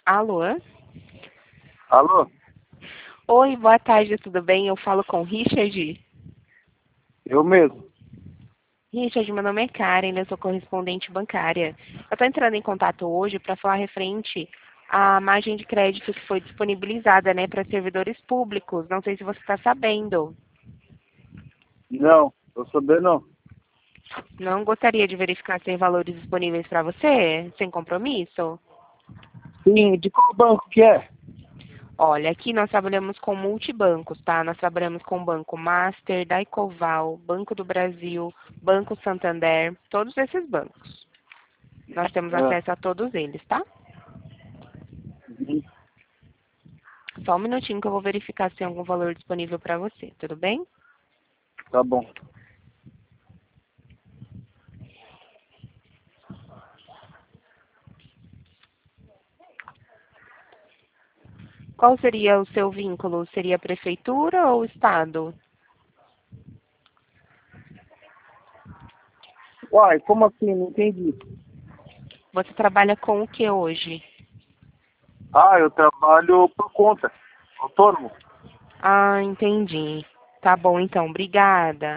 Alô? Alô? Oi, boa tarde, tudo bem? Eu falo com o Richard. Eu mesmo. Richard, meu nome é Karen, eu sou correspondente bancária. Eu estou entrando em contato hoje para falar referente à margem de crédito que foi disponibilizada, né, para servidores públicos. Não sei se você está sabendo. Não, tô sabendo não. Não gostaria de verificar se tem valores disponíveis para você, sem compromisso? Sim, de qual banco que é? Olha, aqui nós trabalhamos com multibancos, tá? Nós trabalhamos com o Banco Master, Daicoval, Banco do Brasil, Banco Santander, todos esses bancos. Nós temos Ah, acesso a todos eles, tá? uhum, Só um minutinho que eu vou verificar se tem algum valor disponível para você, tudo bem? tá bom. Qual seria o seu vínculo? Seria a prefeitura ou o estado? Uai, como assim? Não entendi. Você trabalha com o que hoje? Ah, eu trabalho por conta. Autônomo. Ah, entendi. Tá bom, então. Obrigada.